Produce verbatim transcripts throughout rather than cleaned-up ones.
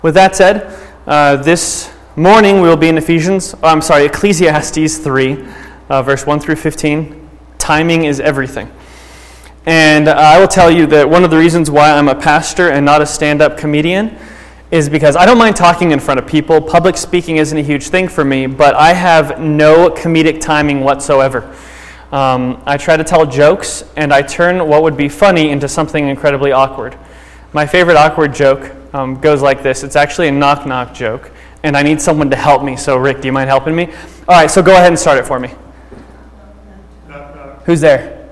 With that said, uh, this morning we will be in Ephesians, oh, I'm sorry, Ecclesiastes three, uh, verse one through fifteen. Timing is everything. And uh, I will tell you that one of the reasons why I'm a pastor and not a stand-up comedian is because I don't mind talking in front of people. Public speaking isn't a huge thing for me, but I have no comedic timing whatsoever. Um, I try to tell jokes, and I turn what would be funny into something incredibly awkward. My favorite awkward joke um, goes like this. It's actually a knock-knock joke, and I need someone to help me. So, Rick, do you mind helping me? All right, so go ahead and start it for me. Who's there?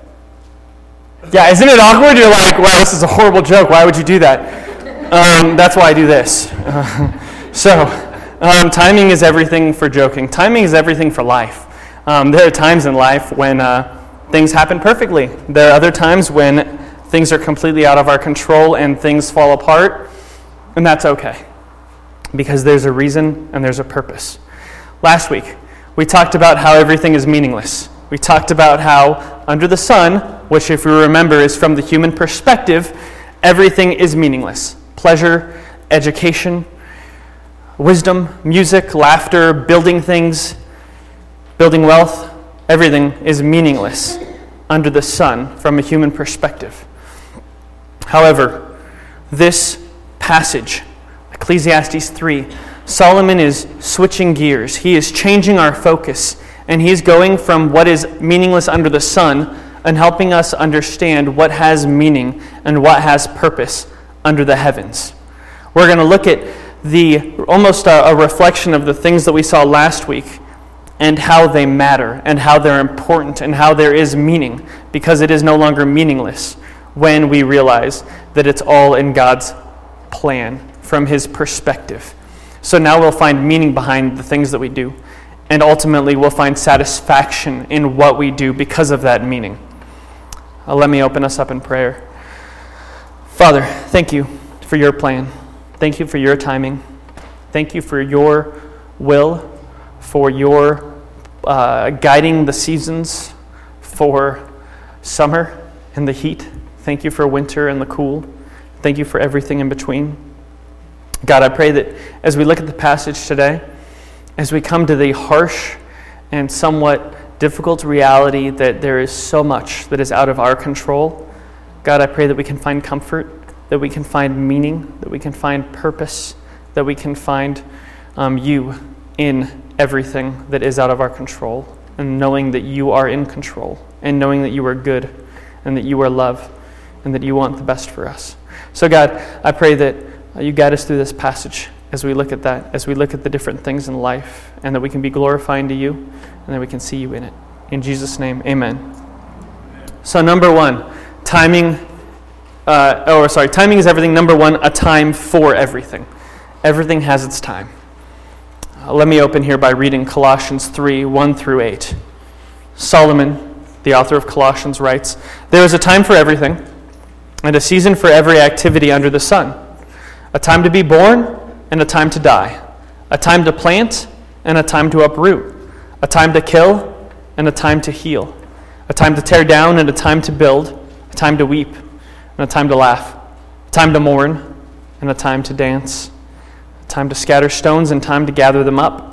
Yeah, isn't it awkward? You're like, wow, this is a horrible joke. Why would you do that? Um, that's why I do this. Uh, so, um, timing is everything for joking. Timing is everything for life. Um, there are times in life when uh, things happen perfectly. There are other times when things are completely out of our control and things fall apart, and that's okay, because there's a reason and there's a purpose. Last week, we talked about how everything is meaningless. We talked about how under the sun, which if we remember is from the human perspective, everything is meaningless. Pleasure, education, wisdom, music, laughter, building things, building wealth, everything is meaningless under the sun from a human perspective. However, this passage, Ecclesiastes three, Solomon is switching gears. He is changing our focus, and he's going from what is meaningless under the sun and helping us understand what has meaning and what has purpose under the heavens. We're going to look at the almost a, a reflection of the things that we saw last week and how they matter and how they're important and how there is meaning, because it is no longer meaningless when we realize that it's all in God's plan from his perspective. So now we'll find meaning behind the things that we do, and ultimately we'll find satisfaction in what we do because of that meaning. Uh, let me open us up in prayer. Father, thank you for your plan. Thank you for your timing. Thank you for your will, for your uh, guiding the seasons, for summer and the heat. Thank you for winter and the cool. Thank you for everything in between. God, I pray that as we look at the passage today, as we come to the harsh and somewhat difficult reality that there is so much that is out of our control, God, I pray that we can find comfort, that we can find meaning, that we can find purpose, that we can find um, you in everything that is out of our control, and knowing that you are in control, and knowing that you are good, and that you are love, and that you want the best for us. So God, I pray that uh, you guide us through this passage as we look at that, as we look at the different things in life, and that we can be glorifying to you, and that we can see you in it. In Jesus' name, amen. So number one, timing, uh, oh, sorry, timing is everything. Number one, a time for everything. Everything has its time. Uh, let me open here by reading Colossians three, one through eight. Solomon, the author of Colossians, writes, "There is a time for everything, and a season for every activity under the sun. A time to be born, and a time to die. A time to plant, and a time to uproot. A time to kill, and a time to heal. A time to tear down, and a time to build. A time to weep, and a time to laugh. A time to mourn, and a time to dance. A time to scatter stones, and time to gather them up.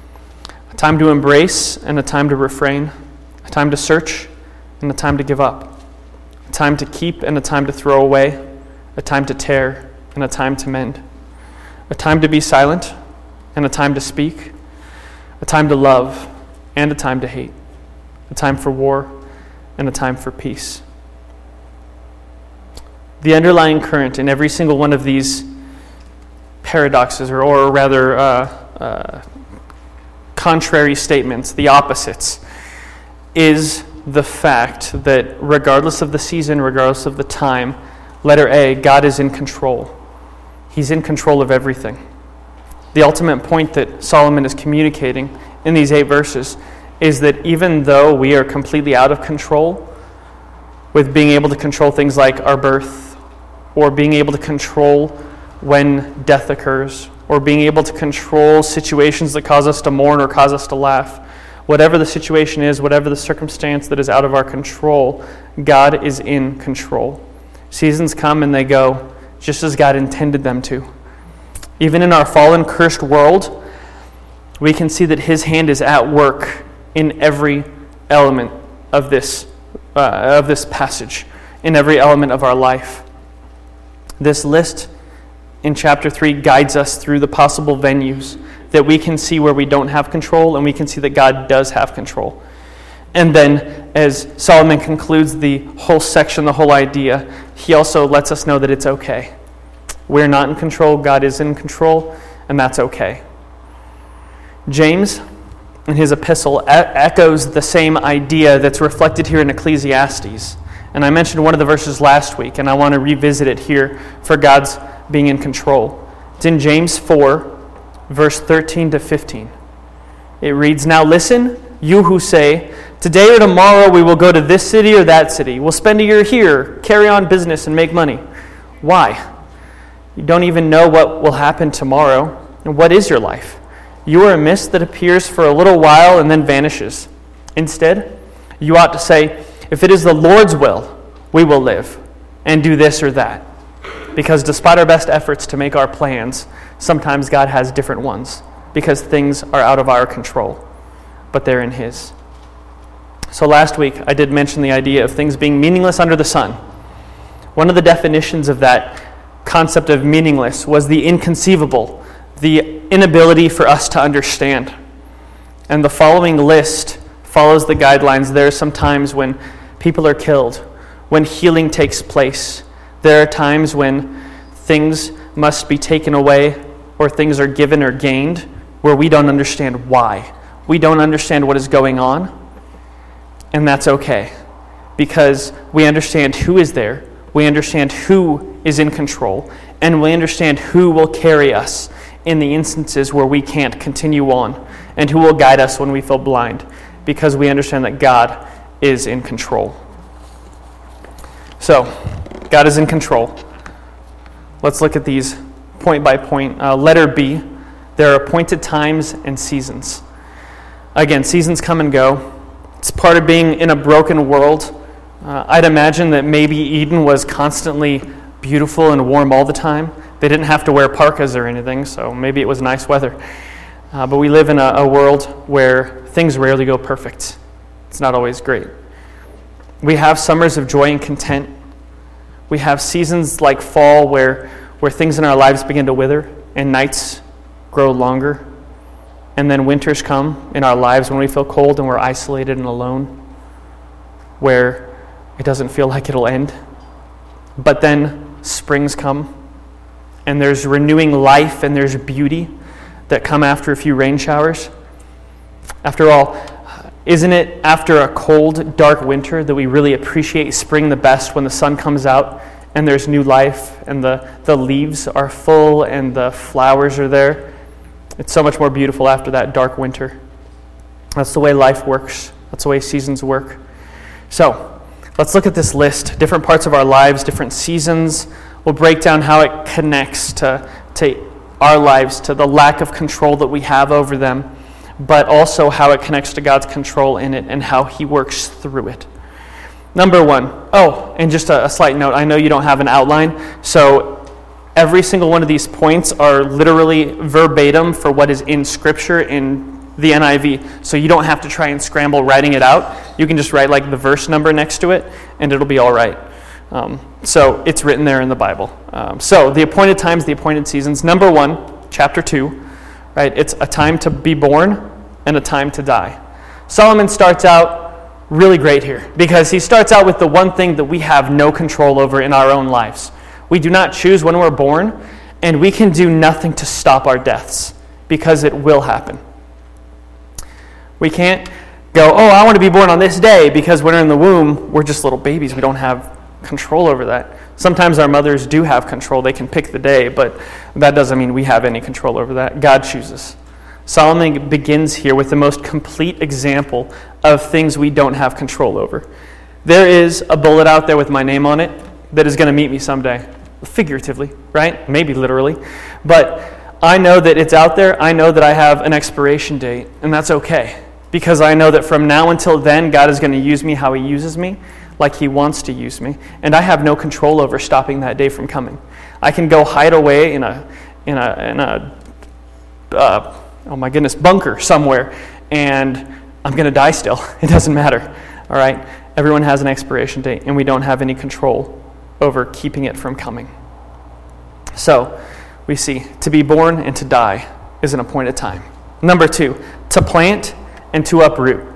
A time to embrace, and a time to refrain. A time to search, and a time to give up. A time to keep, and a time to throw away. A time to tear, and a time to mend. A time to be silent, and a time to speak. A time to love, and a time to hate. A time for war, and a time for peace." The underlying current in every single one of these paradoxes, or, or rather uh, uh, contrary statements, the opposites, is the fact that regardless of the season, regardless of the time, letter A, God is in control. He's in control of everything. The ultimate point that Solomon is communicating in these eight verses is that even though we are completely out of control with being able to control things like our birth, or being able to control when death occurs, or being able to control situations that cause us to mourn or cause us to laugh, whatever the situation is, whatever the circumstance that is out of our control, God is in control. Seasons come and they go, just as God intended them to. Even in our fallen, cursed world, we can see that his hand is at work in every element of this, uh, of this passage, in every element of our life. This list in chapter three guides us through the possible venues that we can see where we don't have control, and we can see that God does have control. And then, as Solomon concludes the whole section, the whole idea, he also lets us know that it's okay. We're not in control, God is in control, and that's okay. James, in his epistle, e- echoes the same idea that's reflected here in Ecclesiastes. And I mentioned one of the verses last week, and I want to revisit it here for God's being in control. It's in James four, verse thirteen to fifteen. It reads, "Now listen, you who say, 'Today or tomorrow we will go to this city or that city. We'll spend a year here, carry on business, and make money.' Why? You don't even know what will happen tomorrow. And what is your life? You are a mist that appears for a little while and then vanishes. Instead, you ought to say, 'If it is the Lord's will, we will live and do this or that.' Because despite our best efforts to make our plans, sometimes God has different ones because things are out of our control, but they're in His." So last week, I did mention the idea of things being meaningless under the sun. One of the definitions of that concept of meaningless was the inconceivable, the inability for us to understand. And the following list follows the guidelines. There are some times when people are killed, when healing takes place. There are times when things must be taken away or things are given or gained where we don't understand why. We don't understand what is going on, and that's okay because we understand who is there, we understand who is in control, and we understand who will carry us in the instances where we can't continue on, and who will guide us when we feel blind, because we understand that God is in control. So, God is in control. Let's look at these point by point. Uh, letter B, there are appointed times and seasons. Again, seasons come and go. It's part of being in a broken world. Uh, I'd imagine that maybe Eden was constantly beautiful and warm all the time. They didn't have to wear parkas or anything, so maybe it was nice weather. Uh, but we live in a, a world where things rarely go perfect. It's not always great. We have summers of joy and content. We have seasons like fall where, where things in our lives begin to wither and nights grow longer. And then winters come in our lives when we feel cold and we're isolated and alone, where it doesn't feel like it'll end. But then springs come, and there's renewing life and there's beauty that come after a few rain showers. After all, isn't it after a cold, dark winter that we really appreciate spring the best, when the sun comes out and there's new life and the, the leaves are full and the flowers are there? It's so much more beautiful after that dark winter. That's the way life works. That's the way seasons work. So, let's look at this list. Different parts of our lives, different seasons. We'll break down how it connects to, to our lives, to the lack of control that we have over them, but also how it connects to God's control in it and how He works through it. Number one. Oh, and just a, a slight note. I know you don't have an outline, so every single one of these points are literally verbatim for what is in Scripture in the N I V. So you don't have to try and scramble writing it out. You can just write like the verse number next to it, and it'll be all right. Um, so it's written there in the Bible. Um, so the appointed times, the appointed seasons. Number one, chapter two, right? It's a time to be born and a time to die. Solomon starts out really great here because he starts out with the one thing that we have no control over in our own lives. We do not choose when we're born, and we can do nothing to stop our deaths because it will happen. We can't go, oh, I want to be born on this day, because when we're in the womb, we're just little babies. We don't have control over that. Sometimes our mothers do have control. They can pick the day, but that doesn't mean we have any control over that. God chooses. Solomon begins here with the most complete example of things we don't have control over. There is a bullet out there with my name on it that is going to meet me someday. Figuratively, right? Maybe literally. But I know that it's out there. I know that I have an expiration date, and that's okay. Because I know that from now until then, God is going to use me how He uses me, like He wants to use me. And I have no control over stopping that day from coming. I can go hide away in a in a, in a uh, oh my goodness, bunker somewhere, and I'm going to die still. It doesn't matter, all right? Everyone has an expiration date, and we don't have any control over keeping it from coming. So, we see, to be born and to die is an appointed time. Number two, to plant and to uproot.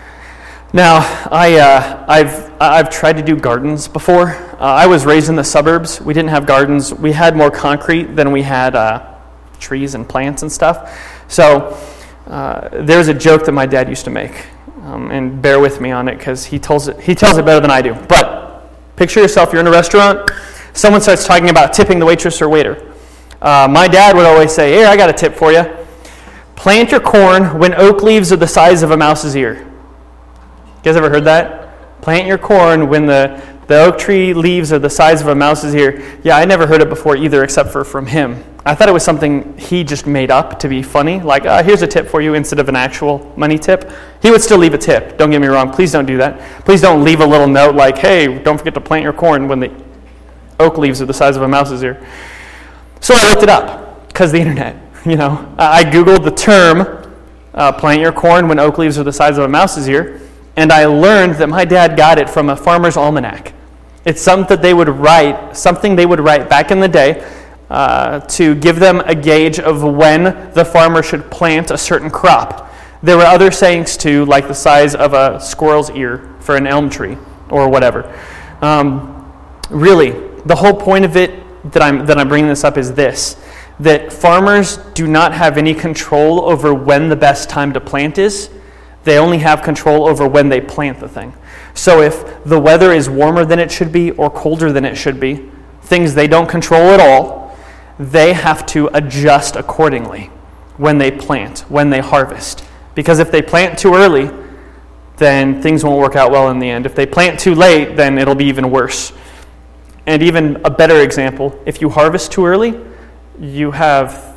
Now, I, uh, I've I've tried to do gardens before. Uh, I was raised in the suburbs. We didn't have gardens. We had more concrete than we had uh, trees and plants and stuff. So uh, there's a joke that my dad used to make, um, and bear with me on it because he tells it he tells it better than I do. But picture yourself, you're in a restaurant. Someone starts talking about tipping the waitress or waiter. Uh, my dad would always say, "Here, I got a tip for you. Plant your corn when oak leaves are the size of a mouse's ear." You guys ever heard that? Plant your corn when the, the oak tree leaves are the size of a mouse's ear. Yeah, I never heard it before either, except for from him. I thought it was something he just made up to be funny. Like, uh, here's a tip for you instead of an actual money tip. He would still leave a tip. Don't get me wrong. Please don't do that. Please don't leave a little note like, hey, don't forget to plant your corn when the oak leaves are the size of a mouse's ear. So I looked it up because the internet, you know. I Googled the term, uh, plant your corn when oak leaves are the size of a mouse's ear. And I learned that my dad got it from a farmer's almanac. It's something that they would write, something they would write back in the day uh, to give them a gauge of when the farmer should plant a certain crop. There were other sayings too, like the size of a squirrel's ear for an elm tree or whatever. Um, really, the whole point of it that I'm that I'm bringing this up is this: that farmers do not have any control over when the best time to plant is. They only have control over when they plant the thing. So if the weather is warmer than it should be or colder than it should be, things they don't control at all, they have to adjust accordingly when they plant, when they harvest. Because if they plant too early, then things won't work out well in the end. If they plant too late, then it'll be even worse. And even a better example, if you harvest too early, you have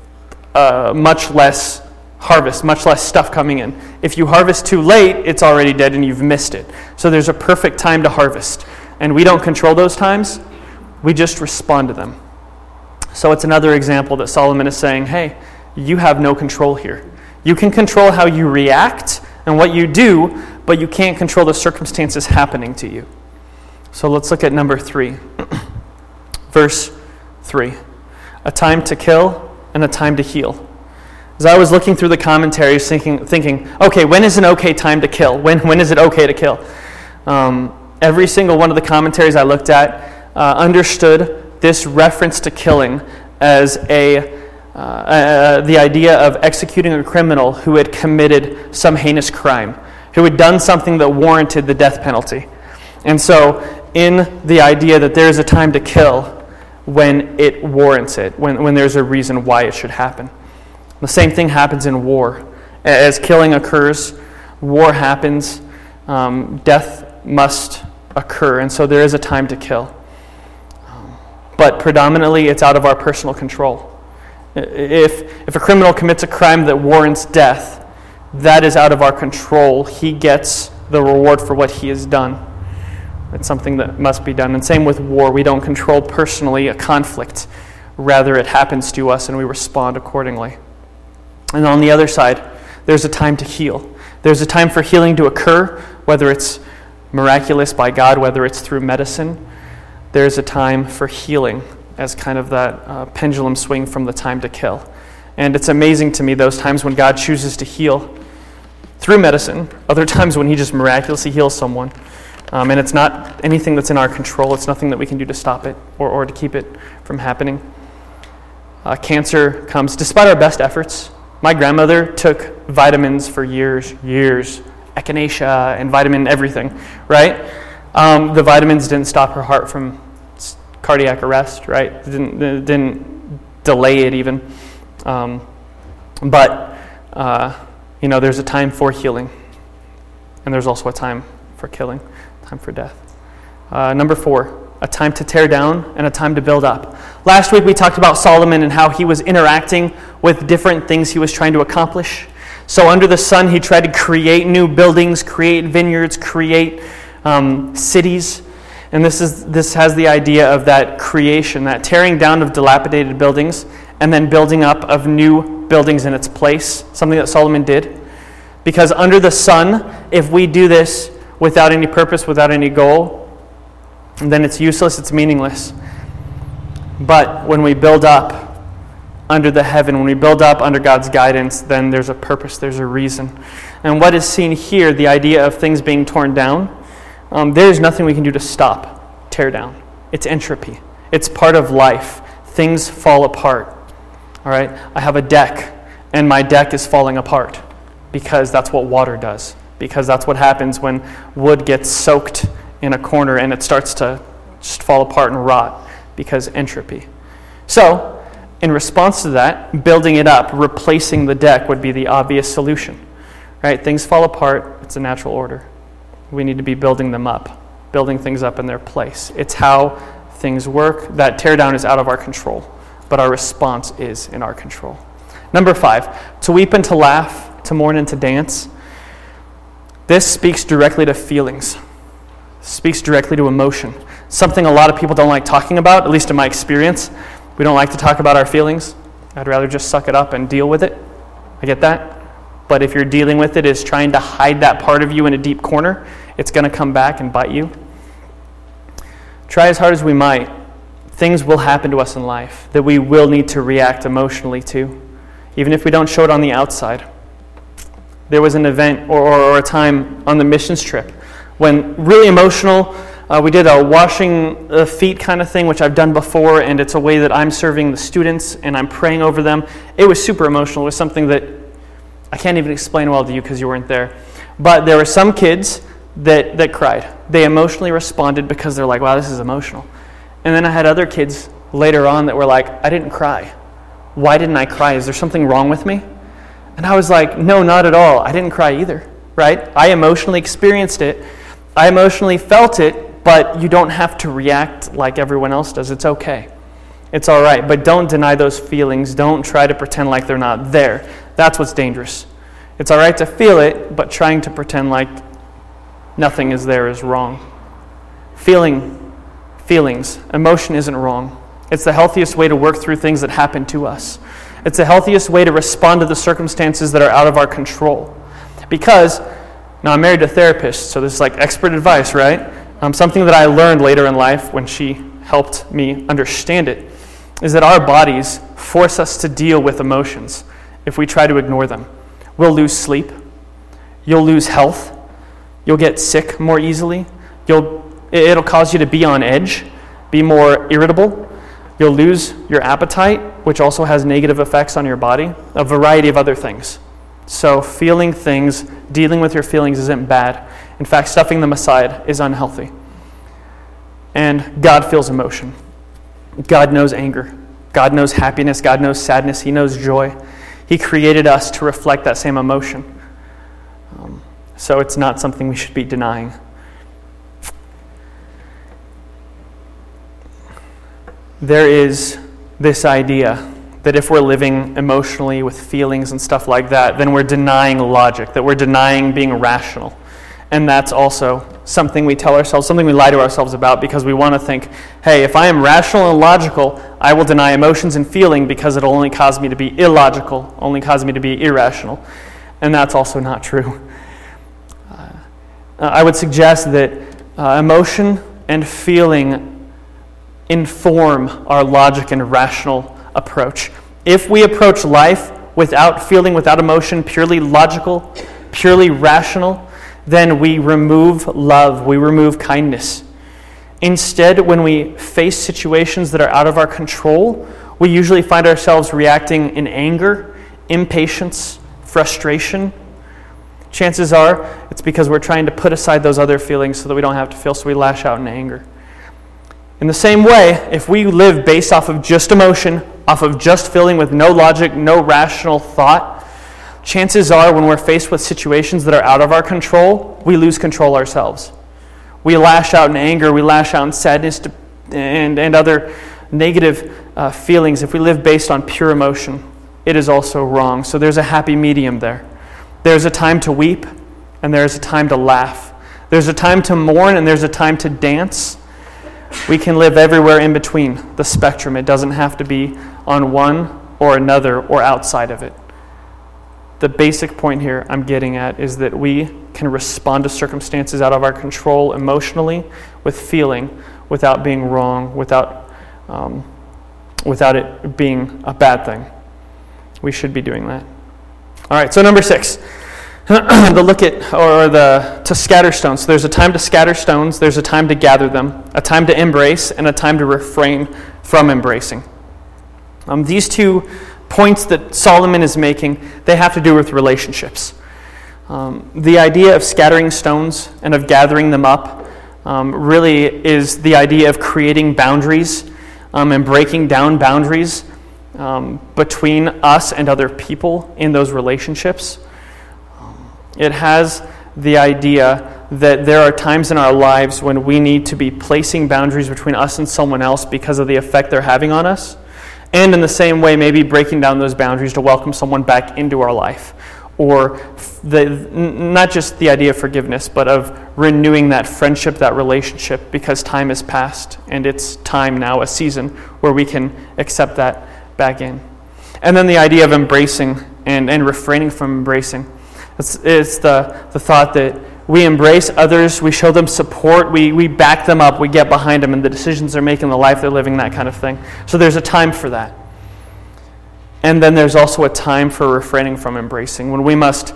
uh, much less harvest, much less stuff coming in. If you harvest too late, it's already dead and you've missed it. So there's a perfect time to harvest. And we don't control those times. We just respond to them. So it's another example that Solomon is saying, hey, you have no control here. You can control how you react and what you do, but you can't control the circumstances happening to you. So let's look at number three. Verse three. A time to kill and a time to heal. As I was looking through the commentaries, thinking, thinking, okay, when is an okay time to kill? When when is it okay to kill? Um, every single one of the commentaries I looked at uh, understood this reference to killing as a uh, uh, the idea of executing a criminal who had committed some heinous crime, who had done something that warranted the death penalty. And so, in the idea that there is a time to kill when it warrants it, when when there's a reason why it should happen. The same thing happens in war. As killing occurs, war happens, um, death must occur, and so there is a time to kill. Um, but predominantly, it's out of our personal control. If, if a criminal commits a crime that warrants death, that is out of our control. He gets the reward for what he has done. It's something that must be done. And same with war. We don't control personally a conflict. Rather, it happens to us, and we respond accordingly. And on the other side, there's a time to heal. There's a time for healing to occur, whether it's miraculous by God, whether it's through medicine. There's a time for healing as kind of that uh, pendulum swing from the time to kill. And it's amazing to me those times when God chooses to heal through medicine, other times when he just miraculously heals someone. Um, and it's not anything that's in our control. It's nothing that we can do to stop it or, or to keep it from happening. Uh, cancer comes despite our best efforts. My grandmother took vitamins for years, years, echinacea and vitamin everything, right? Um, the vitamins didn't stop her heart from cardiac arrest, right? It didn't, it didn't delay it even. Um, but, uh, you know, there's a time for healing. And there's also a time for killing, time for death. Uh, number four. A time to tear down and a time to build up. Last week we talked about Solomon and how he was interacting with different things he was trying to accomplish. So under the sun he tried to create new buildings, create vineyards, create um, cities. And this is this has the idea of that creation, that tearing down of dilapidated buildings and then building up of new buildings in its place, something that Solomon did. Because under the sun, if we do this without any purpose, without any goal, then it's useless, it's meaningless. But when we build up under the heaven, when we build up under God's guidance, then there's a purpose, there's a reason. And what is seen here, the idea of things being torn down, um, there's nothing we can do to stop, tear down. It's entropy. It's part of life. Things fall apart. All right? I have a deck, and my deck is falling apart because that's what water does. Because that's what happens when wood gets soaked in a corner and it starts to just fall apart and rot because entropy. So, in response to that, building it up, replacing the deck would be the obvious solution. Right? Things fall apart. It's a natural order. We need to be building them up, building things up in their place. It's how things work. That teardown is out of our control, but our response is in our control. Number five, to weep and to laugh, to mourn and to dance. This speaks directly to feelings, speaks directly to emotion. Something a lot of people don't like talking about, at least in my experience. We don't like to talk about our feelings. I'd rather just suck it up and deal with it. I get that. But if you're dealing with it is trying to hide that part of you in a deep corner, it's going to come back and bite you. Try as hard as we might, things will happen to us in life that we will need to react emotionally to, even if we don't show it on the outside. There was an event or, or, or a time on the missions trip when really emotional, uh, we did a washing the feet kind of thing, which I've done before, and it's a way that I'm serving the students and I'm praying over them. It was super emotional. It was something that I can't even explain well to you because you weren't there. But there were some kids that, that cried. They emotionally responded because they're like, wow, this is emotional. And then I had other kids later on that were like, I didn't cry. Why didn't I cry? Is there something wrong with me? And I was like, no, not at all. I didn't cry either, right? I emotionally experienced it. I emotionally felt it, but you don't have to react like everyone else does. It's okay. It's all right. But don't deny those feelings. Don't try to pretend like they're not there. That's what's dangerous. It's all right to feel it, but trying to pretend like nothing is there is wrong. Feeling, feelings, emotion isn't wrong. It's the healthiest way to work through things that happen to us. It's the healthiest way to respond to the circumstances that are out of our control. Because, now I'm married to a therapist, so this is like expert advice, right? Um, something that I learned later in life when she helped me understand it is that our bodies force us to deal with emotions if we try to ignore them. We'll lose sleep. You'll lose health. You'll get sick more easily. You'll, it'll cause you to be on edge, be more irritable. You'll lose your appetite, which also has negative effects on your body, a variety of other things. So feeling things, dealing with your feelings isn't bad. In fact, stuffing them aside is unhealthy. And God feels emotion. God knows anger. God knows happiness. God knows sadness. He knows joy. He created us to reflect that same emotion. Um, so it's not something we should be denying. There is this idea that if we're living emotionally with feelings and stuff like that, then we're denying logic, that we're denying being rational. And that's also something we tell ourselves, something we lie to ourselves about because we want to think, hey, if I am rational and logical, I will deny emotions and feeling because it'll only cause me to be illogical, only cause me to be irrational. And that's also not true. Uh, I would suggest that uh, emotion and feeling inform our logic and rational approach. If we approach life without feeling, without emotion, purely logical, purely rational, then we remove love, we remove kindness. Instead, when we face situations that are out of our control, we usually find ourselves reacting in anger, impatience, frustration. Chances are it's because we're trying to put aside those other feelings so that we don't have to feel, so we lash out in anger. In the same way, if we live based off of just emotion, off of just feeling with no logic, no rational thought, chances are when we're faced with situations that are out of our control, we lose control ourselves. We lash out in anger, we lash out in sadness and, and other negative uh, feelings. If we live based on pure emotion, it is also wrong. So there's a happy medium there. There's a time to weep, and there's a time to laugh. There's a time to mourn, and there's a time to dance. We can live everywhere in between the spectrum. It doesn't have to be on one or another or outside of it. The basic point here I'm getting at is that we can respond to circumstances out of our control emotionally with feeling without being wrong, without um, without it being a bad thing. We should be doing that. All right, so number six, the look at, or the, to scatter stones. So there's a time to scatter stones, there's a time to gather them, a time to embrace, and a time to refrain from embracing. Um, these two points that Solomon is making, they have to do with relationships. Um, the idea of scattering stones and of gathering them up um, really is the idea of creating boundaries um, and breaking down boundaries um, between us and other people in those relationships. Um, it has the idea that there are times in our lives when we need to be placing boundaries between us and someone else because of the effect they're having on us. And in the same way, maybe breaking down those boundaries to welcome someone back into our life. Or the, not just the idea of forgiveness, but of renewing that friendship, that relationship, because time has passed and it's time now, a season, where we can accept that back in. And then the idea of embracing and, and refraining from embracing. It's, it's the, the thought that we embrace others, we show them support, we, we back them up, we get behind them in the decisions they're making, the life they're living, that kind of thing. So there's a time for that. And then there's also a time for refraining from embracing, when we must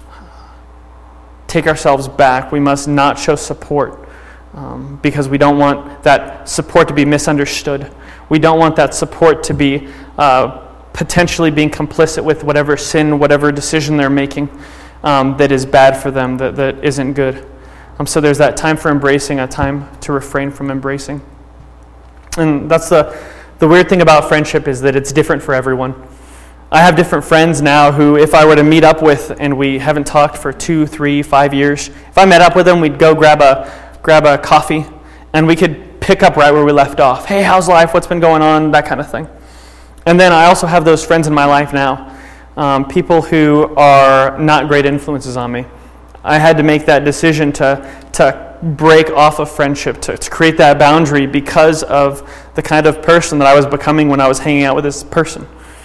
take ourselves back, we must not show support um, because we don't want that support to be misunderstood. We don't want that support to be uh, potentially being complicit with whatever sin, whatever decision they're making. Um, that is bad for them, that, that isn't good. Um, so there's that time for embracing, a time to refrain from embracing. And that's the, the weird thing about friendship, is that it's different for everyone. I have different friends now who, if I were to meet up with and we haven't talked for two, three, five years, if I met up with them, we'd go grab a grab a coffee and we could pick up right where we left off. Hey, how's life? What's been going on? That kind of thing. And then I also have those friends in my life now. Um, people who are not great influences on me. I had to make that decision to to break off a friendship, to, to create that boundary because of the kind of person that I was becoming when I was hanging out with this person.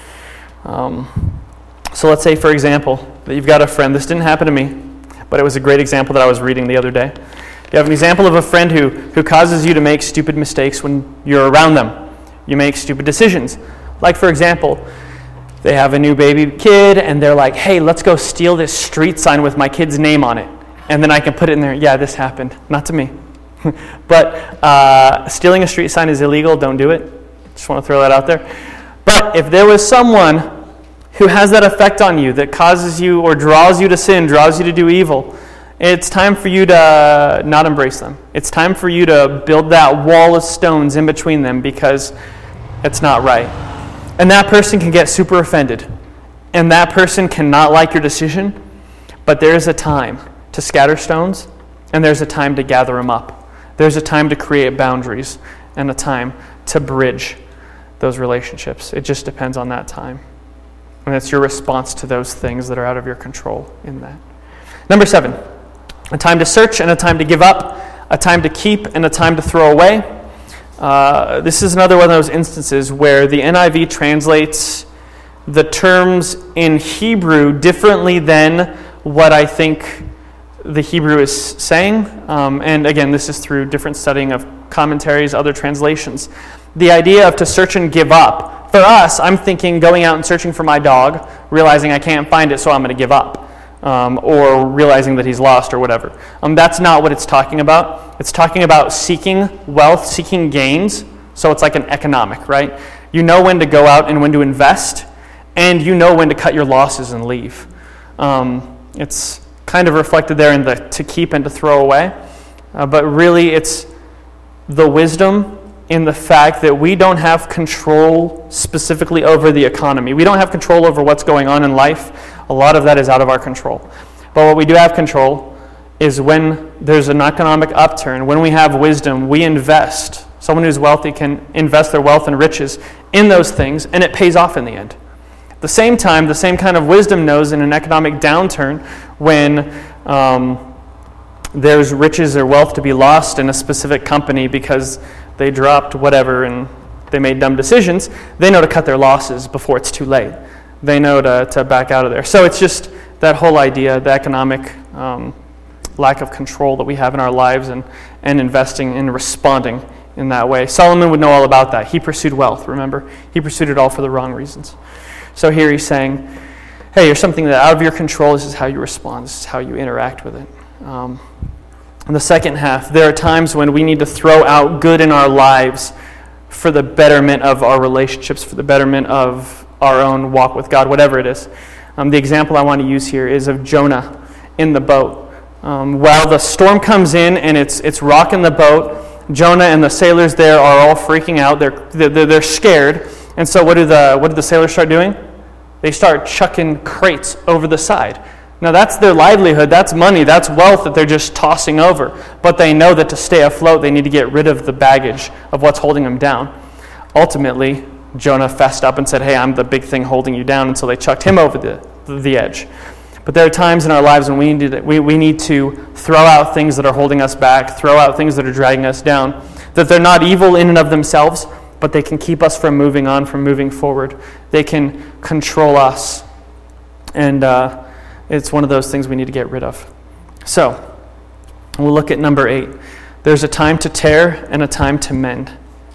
Um, so let's say, for example, that you've got a friend. This didn't happen to me, but it was a great example that I was reading the other day. You have an example of a friend who, who causes you to make stupid mistakes when you're around them. You make stupid decisions. Like, for example, they have a new baby kid, and they're like, hey, let's go steal this street sign with my kid's name on it. And then I can put it in there, yeah, this happened. Not to me. But uh, stealing a street sign is illegal. Don't do it. Just want to throw that out there. But if there was someone who has that effect on you, that causes you or draws you to sin, draws you to do evil, it's time for you to not embrace them. It's time for you to build that wall of stones in between them, because it's not right. And that person can get super offended. And that person cannot like your decision. But there's a time to scatter stones, and there's a time to gather them up. There's a time to create boundaries, and a time to bridge those relationships. It just depends on that time. And it's your response to those things that are out of your control in that. Number seven, a time to search and a time to give up, a time to keep and a time to throw away. Uh, this is another one of those instances where the N I V translates the terms in Hebrew differently than what I think the Hebrew is saying. Um, and again, this is through different studying of commentaries, other translations. The idea of to search and give up. For us, I'm thinking going out and searching for my dog, realizing I can't find it, so I'm going to give up. Um, or realizing that he's lost or whatever. Um, that's not what it's talking about. It's talking about seeking wealth, seeking gains. So it's like an economic, right? You know when to go out and when to invest, and you know when to cut your losses and leave. Um, it's kind of reflected there in the to keep and to throw away. Uh, but really it's the wisdom in the fact that we don't have control specifically over the economy. We don't have control over what's going on in life. A lot of that is out of our control. But what we do have control is when there's an economic upturn, when we have wisdom, we invest. Someone who's wealthy can invest their wealth and riches in those things, and it pays off in the end. At the same time, the same kind of wisdom knows in an economic downturn when um, there's riches or wealth to be lost in a specific company because they dropped whatever and they made dumb decisions, they know to cut their losses before it's too late. They know to, to back out of there. So it's just that whole idea, the economic um, lack of control that we have in our lives and, and investing in responding in that way. Solomon would know all about that. He pursued wealth, remember? He pursued it all for the wrong reasons. So here he's saying, hey, here's something that out of your control. This is how you respond. This is how you interact with it. Um, in the second half, there are times when we need to throw out good in our lives for the betterment of our relationships, for the betterment of our own walk with God, whatever it is. Um, the example I want to use here is of Jonah in the boat. Um, while the storm comes in and it's it's rocking the boat, Jonah and the sailors there are all freaking out. They're they're, they're scared. And so what do the what do the sailors start doing? They start chucking crates over the side. Now that's their livelihood, that's money, that's wealth that they're just tossing over. But they know that to stay afloat, they need to get rid of the baggage of what's holding them down. Ultimately, Jonah fessed up and said, hey, I'm the big thing holding you down, and so they chucked him over the, the edge. But there are times in our lives when we need, to, we, we need to throw out things that are holding us back, throw out things that are dragging us down, that they're not evil in and of themselves, but they can keep us from moving on, from moving forward. They can control us. And uh, it's one of those things we need to get rid of. So, we'll look at number eight. There's a time to tear and a time to mend.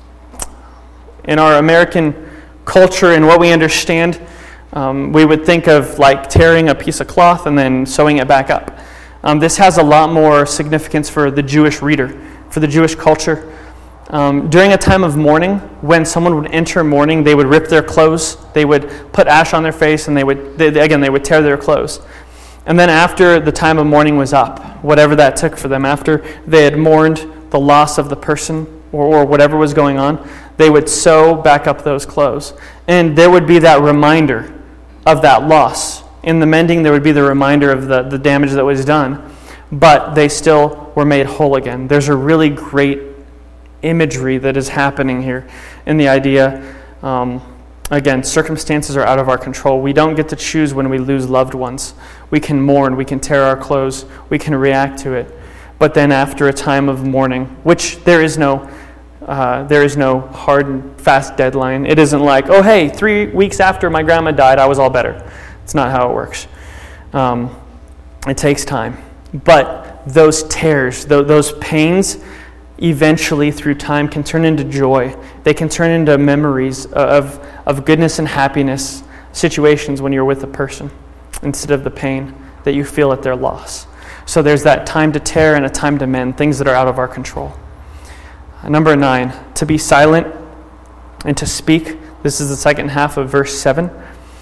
In our American culture and what we understand, um, we would think of like tearing a piece of cloth and then sewing it back up. Um, this has a lot more significance for the Jewish reader, for the Jewish culture. Um, during a time of mourning, when someone would enter mourning, they would rip their clothes, they would put ash on their face, and they would, they, again, they would tear their clothes. And then after the time of mourning was up, whatever that took for them, after they had mourned the loss of the person or, or whatever was going on, they would sew back up those clothes. And there would be that reminder of that loss. In the mending, there would be the reminder of the, the damage that was done, but they still were made whole again. There's a really great imagery that is happening here in the idea, um, again, circumstances are out of our control. We don't get to choose when we lose loved ones. We can mourn, we can tear our clothes, we can react to it. But then after a time of mourning, which there is no uh, there is no hard and fast deadline. It isn't like, oh hey, three weeks after my grandma died, I was all better. It's not how it works. Um, it takes time. But those tears, th- those pains, eventually through time can turn into joy. They can turn into memories of, of goodness and happiness, situations when you're with a person, instead of the pain that you feel at their loss. So there's that time to tear and a time to mend, things that are out of our control. Number nine, to be silent and to speak. This is the second half of verse seven.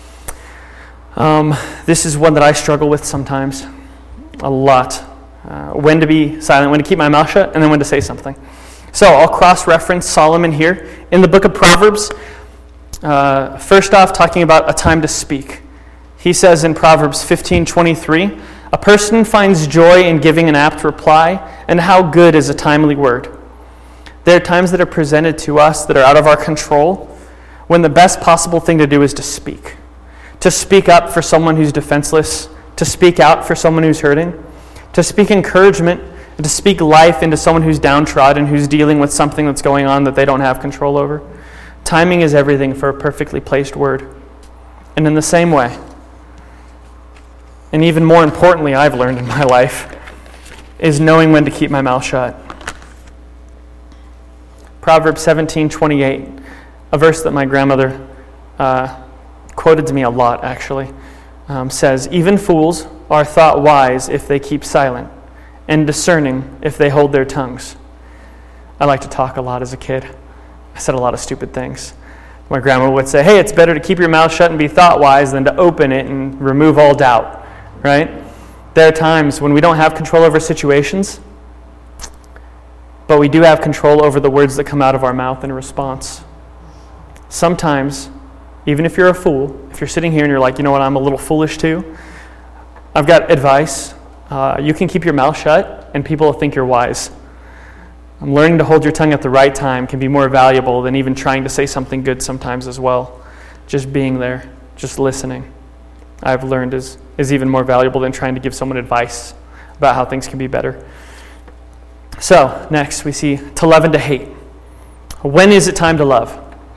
Um, this is one that I struggle with sometimes, a lot. Uh, when to be silent, when to keep my mouth shut, and then when to say something. So I'll cross-reference Solomon here. In the book of Proverbs, uh, first off, talking about a time to speak. He says in Proverbs fifteen twenty-three, a person finds joy in giving an apt reply, and how good is a timely word. There are times that are presented to us that are out of our control, when the best possible thing to do is to speak. To speak up for someone who's defenseless, to speak out for someone who's hurting, to speak encouragement, and to speak life into someone who's downtrodden, who's dealing with something that's going on that they don't have control over. Timing is everything for a perfectly placed word. And in the same way, and even more importantly, I've learned in my life, is knowing when to keep my mouth shut. Proverbs seventeen twenty-eight, a verse that my grandmother uh, quoted to me a lot, actually, um, says, even fools are thought wise if they keep silent, and discerning if they hold their tongues. I like to talk a lot as a kid. I said a lot of stupid things. My grandma would say, hey, it's better to keep your mouth shut and be thought wise than to open it and remove all doubt, right? There are times when we don't have control over situations, but we do have control over the words that come out of our mouth in response. Sometimes, even if you're a fool, if you're sitting here and you're like, you know what, I'm a little foolish too, I've got advice. Uh, you can keep your mouth shut, and people will think you're wise. Um, learning to hold your tongue at the right time can be more valuable than even trying to say something good sometimes as well. Just being there, just listening, I've learned is, is even more valuable than trying to give someone advice about how things can be better. So, next we see to love and to hate. When is it time to love?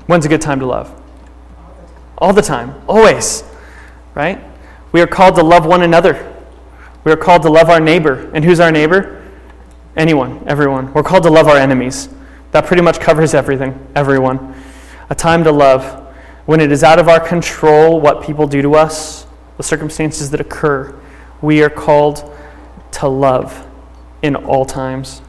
When's a good time to love? All the time. Always. Right? We are called to love one another. We are called to love our neighbor. And who's our neighbor? Anyone. Everyone. We're called to love our enemies. That pretty much covers everything. Everyone. A time to love. When it is out of our control what people do to us, the circumstances that occur, we are called to love in all times.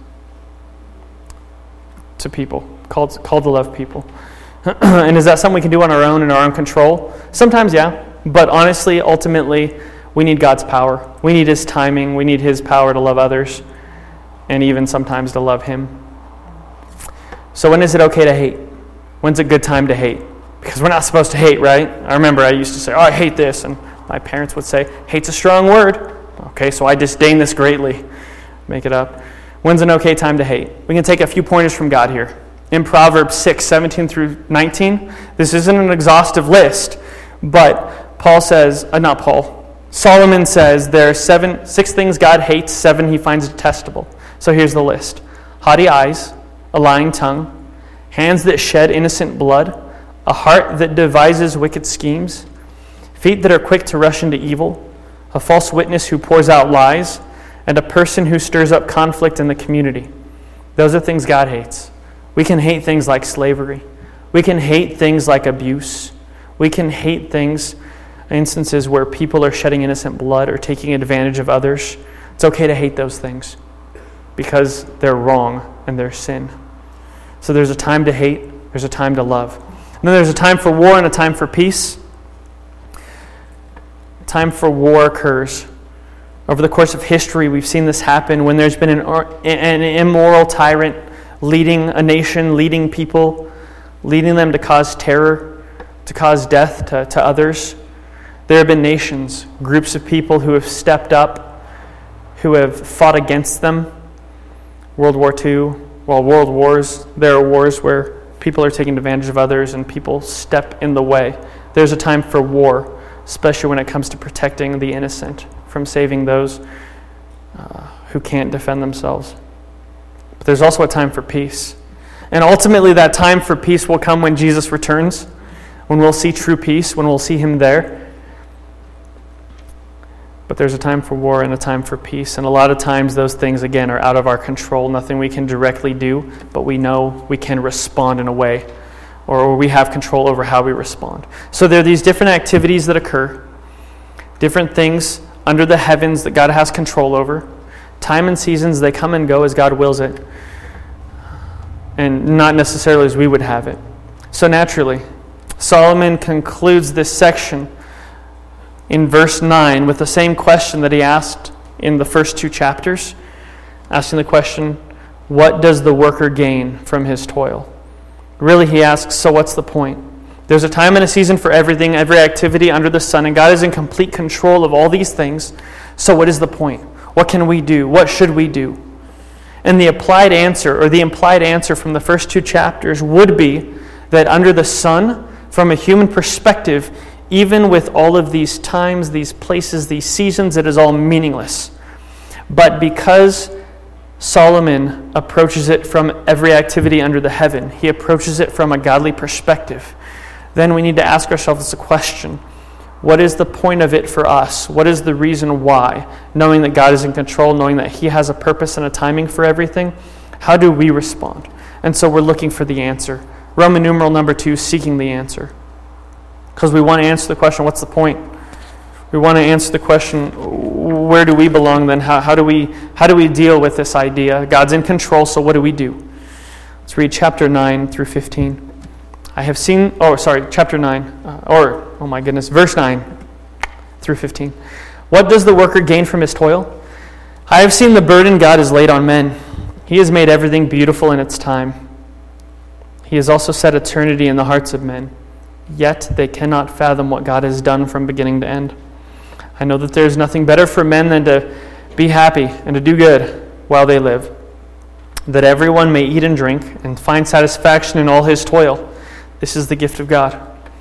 To people. Called, called to love people. And is that something we can do on our own in our own control? Sometimes, yeah. But honestly, ultimately, we need God's power. We need His timing. We need His power to love others. And even sometimes to love Him. So when is it okay to hate? When's a good time to hate? Because we're not supposed to hate, right? I remember I used to say, oh, I hate this. And my parents would say, hate's a strong word. Okay, so I disdain this greatly. Make it up. When's an okay time to hate? We can take a few pointers from God here. In Proverbs six, seventeen through nineteen, this isn't an exhaustive list, but Paul says, uh, not Paul, Solomon says there are seven, six things God hates, seven He finds detestable. So here's the list. Haughty eyes, a lying tongue, hands that shed innocent blood, a heart that devises wicked schemes, feet that are quick to rush into evil, a false witness who pours out lies, and a person who stirs up conflict in the community. Those are things God hates. We can hate things like slavery. We can hate things like abuse. We can hate things, instances where people are shedding innocent blood or taking advantage of others. It's okay to hate those things because they're wrong and they're sin. So there's a time to hate, there's a time to love. And then there's a time for war and a time for peace. A time for war occurs. Over the course of history, we've seen this happen when there's been an, an immoral tyrant leading a nation, leading people, leading them to cause terror, to cause death to, to others. There have been nations, groups of people who have stepped up, who have fought against them. World War Two, well, world wars, there are wars where people are taking advantage of others and people step in the way. There's a time for war, especially when it comes to protecting the innocent from saving those uh, who can't defend themselves. But there's also a time for peace. And ultimately that time for peace will come when Jesus returns, when we'll see true peace, when we'll see Him there. But there's a time for war and a time for peace. And a lot of times those things, again, are out of our control. Nothing we can directly do, but we know we can respond in a way, or we have control over how we respond. So there are these different activities that occur, different things under the heavens that God has control over. Time and seasons, they come and go as God wills it, and not necessarily as we would have it. So naturally, Solomon concludes this section in verse nine with the same question that he asked in the first two chapters, asking the question, what does the worker gain from his toil? Really, he asks, so what's the point? There's a time and a season for everything, every activity under the sun, and God is in complete control of all these things. So what is the point? What can we do? What should we do? And the applied answer, or the implied answer from the first two chapters would be that under the sun, from a human perspective, even with all of these times, these places, these seasons, it is all meaningless. But because Solomon approaches it from every activity under the heaven, he approaches it from a godly perspective, then we need to ask ourselves a question. What is the point of it for us? What is the reason why? Knowing that God is in control, knowing that He has a purpose and a timing for everything, how do we respond? And so we're looking for the answer. Roman numeral number two, seeking the answer. Because we want to answer the question, what's the point? We want to answer the question, where do we belong then? How, how do we how do we deal with this idea? God's in control, so what do we do? Let's read chapter nine through fifteen. I have seen, oh, sorry, chapter nine, uh, or, oh my goodness, verse nine through fifteen. What does the worker gain from his toil? I have seen the burden God has laid on men. He has made everything beautiful in its time. He has also set eternity in the hearts of men. Yet they cannot fathom what God has done from beginning to end. I know that there is nothing better for men than to be happy and to do good while they live, that everyone may eat and drink and find satisfaction in all his toil. This is the gift of God.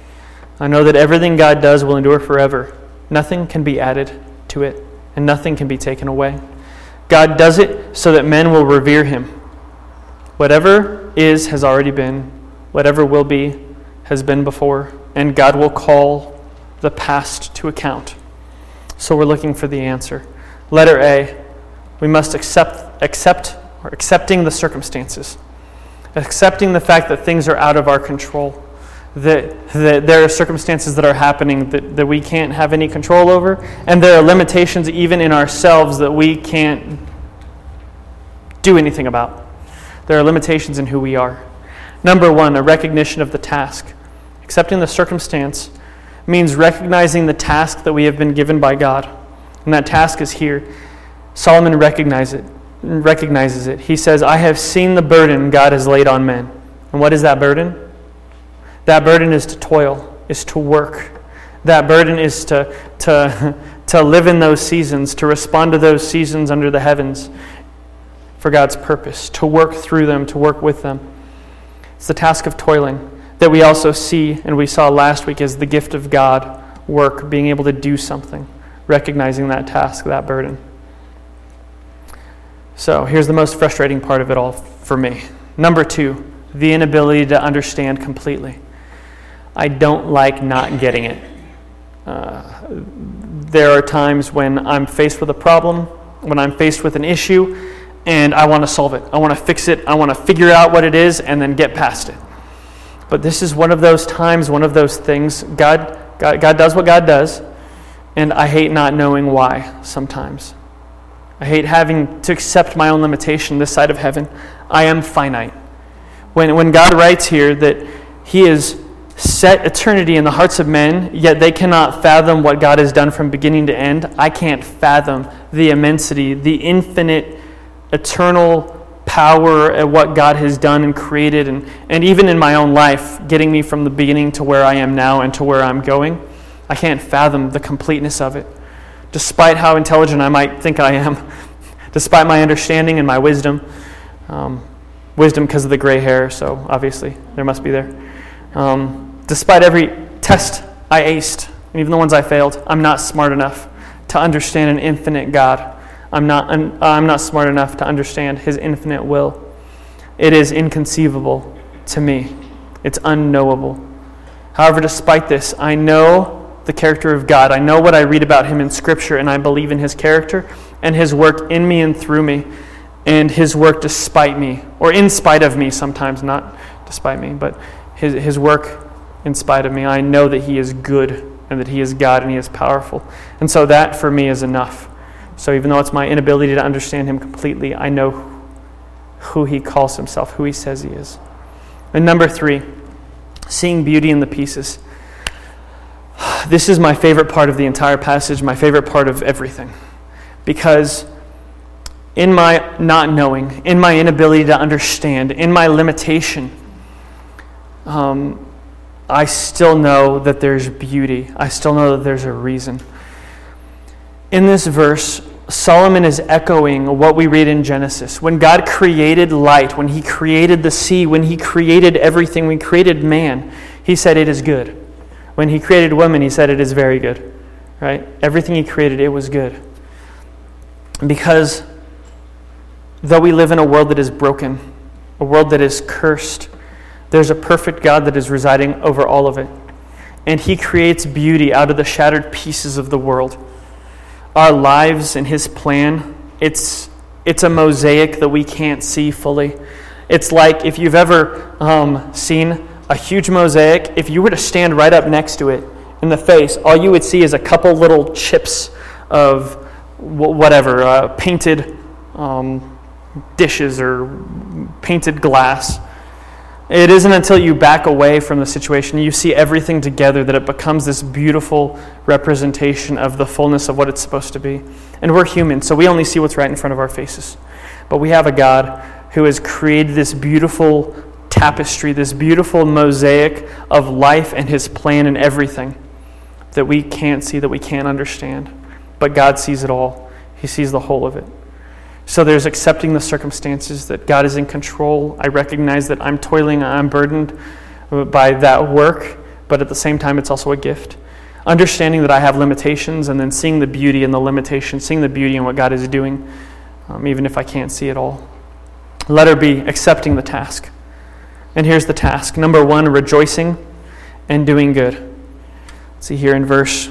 I know that everything God does will endure forever. Nothing can be added to it, and nothing can be taken away. God does it so that men will revere Him. Whatever is has already been. Whatever will be has been before, and God will call the past to account. So we're looking for the answer. Letter A, we must accept, accept, or accepting the circumstances. Accepting the fact that things are out of our control. That, that there are circumstances that are happening that, that we can't have any control over, and there are limitations even in ourselves that we can't do anything about. There are limitations in who we are. Number one, a recognition of the task. Accepting the circumstance means recognizing the task that we have been given by God. And that task is here. Solomon recognizes it. recognizes it. He says, I have seen the burden God has laid on men. And what is that burden? That burden is to toil, is to work. That burden is to, to, to live in those seasons, to respond to those seasons under the heavens for God's purpose, to work through them, to work with them. It's the task of toiling that we also see, and we saw last week, as the gift of God, work, being able to do something, recognizing that task, that burden. So here's the most frustrating part of it all for me. Number two, the inability to understand completely. I don't like not getting it. Uh, there are times when I'm faced with a problem, when I'm faced with an issue, and I want to solve it. I want to fix it. I want to figure out what it is and then get past it. But this is one of those times, one of those things. God, God, God does what God does, and I hate not knowing why sometimes. I hate having to accept my own limitation this side of heaven. I am finite. When, when God writes here that He has set eternity in the hearts of men, yet they cannot fathom what God has done from beginning to end, I can't fathom the immensity, the infinite, eternal power at what God has done and created, and, and even in my own life, getting me from the beginning to where I am now and to where I'm going. I can't fathom the completeness of it. Despite how intelligent I might think I am, despite my understanding and my wisdom, um, wisdom because of the gray hair, so obviously there must be there. Um, despite every test I aced, and even the ones I failed, I'm not smart enough to understand an infinite God. I'm not, I'm not smart enough to understand His infinite will. It is inconceivable to me. It's unknowable. However, despite this, I know the character of God. I know what I read about Him in Scripture, and I believe in His character and His work in me and through me, and His work despite me, or in spite of me sometimes, not despite me, but His, His work in spite of me. I know that He is good and that He is God and He is powerful. And so that for me is enough. So even though it's my inability to understand Him completely, I know who He calls Himself, who He says He is. And number three, seeing beauty in the pieces. This is my favorite part of the entire passage, my favorite part of everything. Because in my not knowing, in my inability to understand, in my limitation, um, I still know that there's beauty. I still know that there's a reason. In this verse, Solomon is echoing what we read in Genesis. When God created light, when He created the sea, when He created everything, when He created man, He said it is good. When He created woman, He said it is very good. Right? Everything He created, it was good. Because though we live in a world that is broken, a world that is cursed, there's a perfect God that is residing over all of it. And He creates beauty out of the shattered pieces of the world. Our lives and His plan, it's it's a mosaic that we can't see fully. It's like if you've ever um, seen a huge mosaic, if you were to stand right up next to it in the face, all you would see is a couple little chips of whatever, uh, painted um, dishes or painted glass. It isn't until you back away from the situation, you see everything together, that it becomes this beautiful representation of the fullness of what it's supposed to be. And we're human, so we only see what's right in front of our faces. But we have a God who has created this beautiful tapestry, this beautiful mosaic of life and His plan and everything that we can't see, that we can't understand. But God sees it all. He sees the whole of it. So there's accepting the circumstances, that God is in control. I recognize that I'm toiling, I'm burdened by that work, but at the same time, it's also a gift. Understanding that I have limitations, and then seeing the beauty in the limitations, seeing the beauty in what God is doing, um, even if I can't see it all. Letter B, accepting the task. And here's the task. Number one, rejoicing and doing good. Let's see here in verse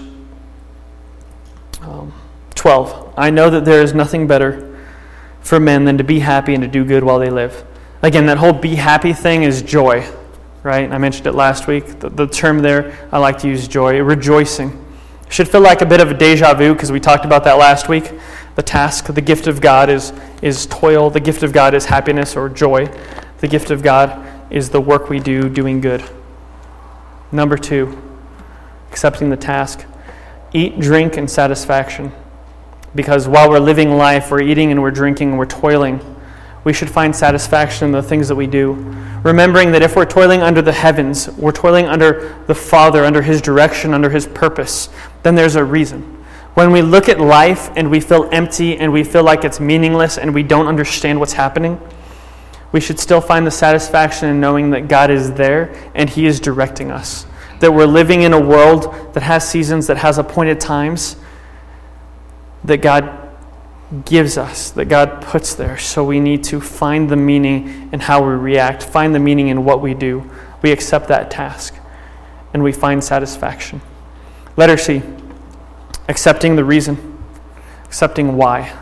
um, twelve. I know that there is nothing better for men than to be happy and to do good while they live. Again, that whole be happy thing is joy, right? I mentioned it last week. The, the term there, I like to use joy, rejoicing. It should feel like a bit of a deja vu because we talked about that last week. The task, the gift of God is, is toil. The gift of God is happiness or joy. The gift of God is the work we do doing good. Number two, accepting the task. Eat, drink, and satisfaction. Because while we're living life, we're eating and we're drinking and we're toiling, we should find satisfaction in the things that we do. Remembering that if we're toiling under the heavens, we're toiling under the Father, under His direction, under His purpose, then there's a reason. When we look at life and we feel empty and we feel like it's meaningless and we don't understand what's happening, we should still find the satisfaction in knowing that God is there and He is directing us. That we're living in a world that has seasons, that has appointed times, that God gives us, that God puts there. So we need to find the meaning in how we react, find the meaning in what we do. We accept that task, and we find satisfaction. Letter C, accepting the reason, accepting why.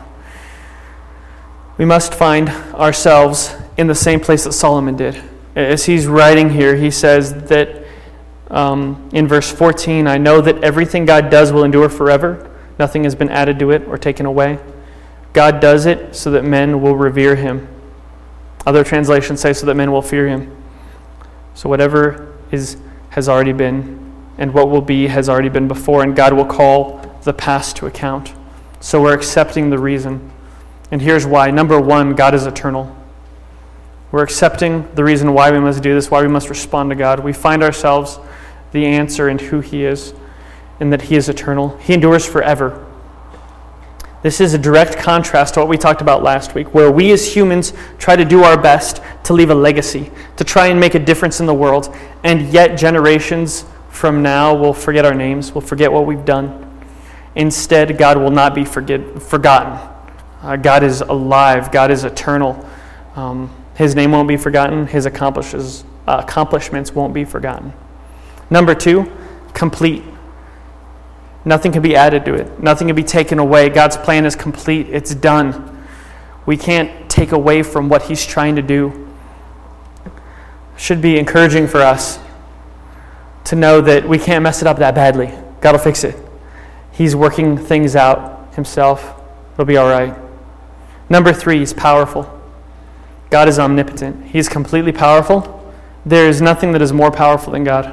We must find ourselves in the same place that Solomon did. As he's writing here, he says that um, in verse fourteen, I know that everything God does will endure forever. Nothing has been added to it or taken away. God does it so that men will revere Him. Other translations say so that men will fear Him. So whatever is has already been, and what will be has already been before, and God will call the past to account. So we're accepting the reason. And here's why. Number one, God is eternal. We're accepting the reason why we must do this, why we must respond to God. We find ourselves the answer in who He is, and that He is eternal. He endures forever. This is a direct contrast to what we talked about last week, where we as humans try to do our best to leave a legacy, to try and make a difference in the world, and yet generations from now will forget our names, will forget what we've done. Instead, God will not be forget, forgotten. Uh, God is alive. God is eternal. Um, his name won't be forgotten. His accomplishes, uh, accomplishments won't be forgotten. Number two, complete. Nothing can be added to it. Nothing can be taken away. God's plan is complete. It's done. We can't take away from what He's trying to do. Should be encouraging for us to know that we can't mess it up that badly. God will fix it. He's working things out Himself. It'll be all right. Number three, He's powerful. God is omnipotent. He's completely powerful. There is nothing that is more powerful than God.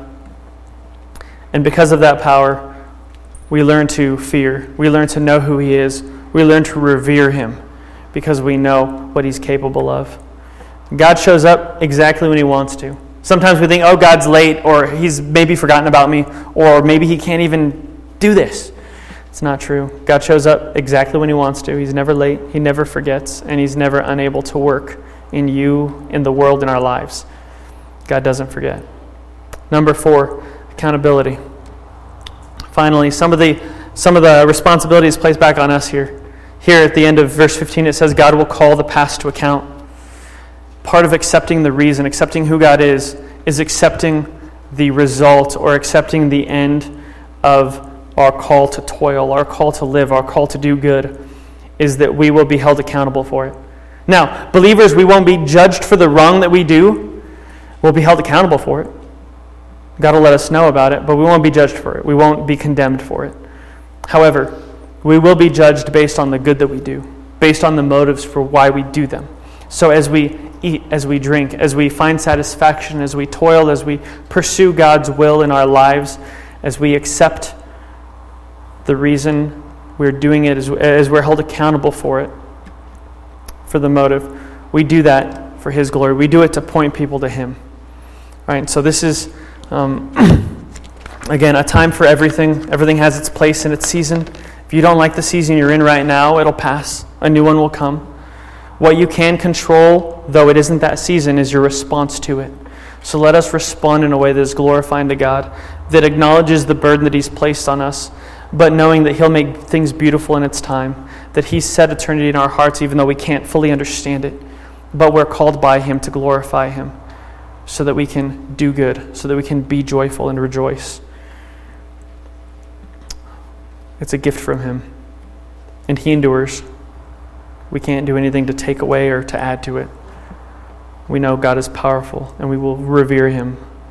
And because of that power, we learn to fear. We learn to know who He is. We learn to revere Him because we know what He's capable of. God shows up exactly when He wants to. Sometimes we think, oh, God's late, or He's maybe forgotten about me, or maybe He can't even do this. It's not true. God shows up exactly when He wants to. He's never late. He never forgets, and He's never unable to work in you, in the world, in our lives. God doesn't forget. Number four, accountability. Finally, some of the some of the responsibilities placed back on us here. Here at the end of verse fifteen, it says, God will call the past to account. Part of accepting the reason, accepting who God is, is accepting the result or accepting the end of our call to toil, our call to live, our call to do good, is that we will be held accountable for it. Now, believers, we won't be judged for the wrong that we do. We'll be held accountable for it. God will let us know about it, but we won't be judged for it. We won't be condemned for it. However, we will be judged based on the good that we do, based on the motives for why we do them. So as we eat, as we drink, as we find satisfaction, as we toil, as we pursue God's will in our lives, as we accept the reason we're doing it, as, as we're held accountable for it, for the motive, we do that for His glory. We do it to point people to Him. Right? So this is Um, again, a time for everything. Everything has its place and its season. If you don't like the season you're in right now, it'll pass. A new one will come. What you can control, though it isn't that season, is your response to it. So let us respond in a way that is glorifying to God, that acknowledges the burden that He's placed on us, but knowing that He'll make things beautiful in its time, that He's set eternity in our hearts even though we can't fully understand it, but we're called by Him to glorify Him. so that we can do good, so that we can be joyful and rejoice. It's a gift from him. And he endures. We can't do anything to take away or to add to it. We know God is powerful, and we will revere him